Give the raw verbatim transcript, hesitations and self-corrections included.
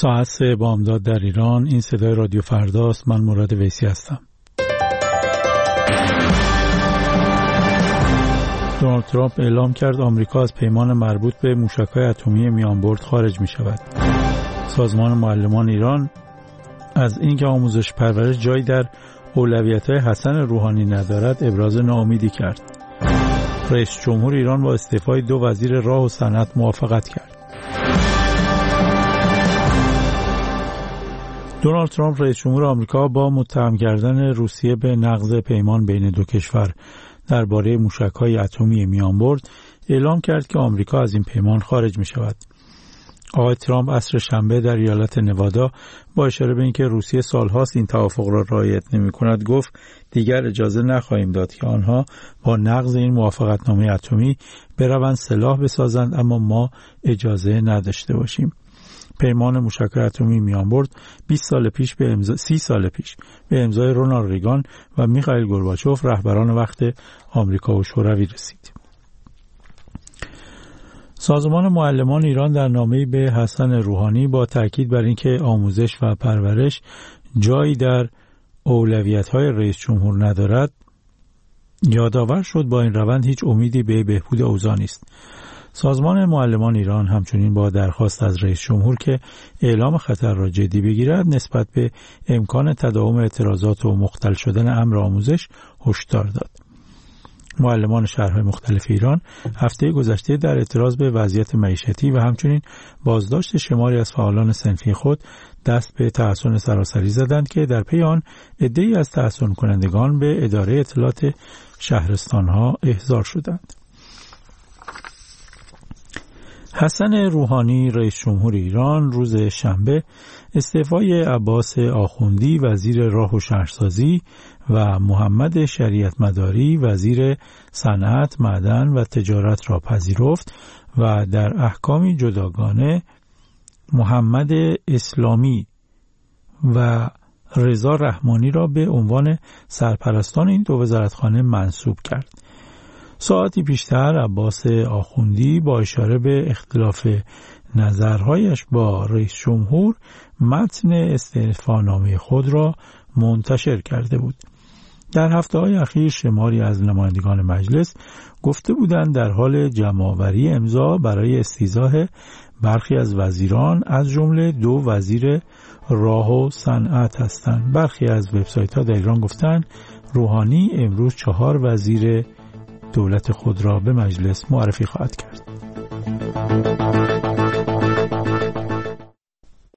ساعت سه بامداد در ایران. این صدای رادیو فرداست. من مراد ویسی هستم. دونالد ترامپ اعلام کرد آمریکا از پیمان مربوط به موشک‌های اتمی میانبرد خارج می شود. سازمان معلمان ایران از اینکه آموزش پرورش جایی در اولویت‌های حسن روحانی ندارد ابراز ناامیدی کرد. رئیس جمهور ایران با استعفای دو وزیر راه و صنعت موافقت کرد. دونالد ترامپ رئیس جمهور آمریکا با متهم کردن روسیه به نقض پیمان بین دو کشور درباره موشک‌های اتمی میانبرد اعلام کرد که آمریکا از این پیمان خارج می‌شود. آقای ترامپ عصر شنبه در ایالت نوادا با اشاره به اینکه روسیه سال‌هاست این توافق را رعایت نمی‌کند گفت دیگر اجازه نخواهیم داد که آنها با نقض این موافقتنامه اتمی بروند سلاح بسازند اما ما اجازه نداشته باشیم. پیمان موشک‌های اتمی میانبرد بیست سال پیش به امضا سی سال پیش به امضای رونالد ریگان و میخائیل گورباچوف رهبران وقت آمریکا و شوروی رسید. سازمان معلمان ایران در نامه‌ای به حسن روحانی با تاکید بر اینکه آموزش و پرورش جایی در اولویت‌های رئیس جمهور ندارد یادآور شد با این روند هیچ امیدی به بهبود اوضاع نیست. سازمان معلمان ایران همچنین با درخواست از رئیس جمهور که اعلام خطر را جدی بگیرد نسبت به امکان تداوم اعتراضات و مختل شدن امر آموزش هشدار داد. معلمان شهرهای مختلف ایران هفته گذشته در اعتراض به وضعیت معیشتی و همچنین بازداشت شماری از فعالان صنفی خود دست به تحصن سراسری زدند که در پی آن عده‌ای از تحصن کنندگان به اداره اطلاعات شهرستانها احضار شدند. حسن روحانی رئیس جمهور ایران روز شنبه استعفای عباس آخوندی وزیر راه و شهرسازی و محمد شریعت مداری وزیر صنعت، معدن و تجارت را پذیرفت و در احکامی جداگانه محمد اسلامی و رضا رحمانی را به عنوان سرپرستان این دو وزارتخانه منصوب کرد. ساعتی پیشتر عباس آخوندی با اشاره به اختلاف نظرهایش با رئیس جمهور متن استعفانامه خود را منتشر کرده بود. در هفته‌های اخیر شماری از نمایندگان مجلس گفته بودند در حال جمع‌آوری امضا برای استیضاح برخی از وزیران از جمله دو وزیر راه و صنعت هستند. برخی از وبسایت‌ها در ایران گفتند روحانی امروز چهار وزیر دولت خود را به مجلس معرفی خواهد کرد.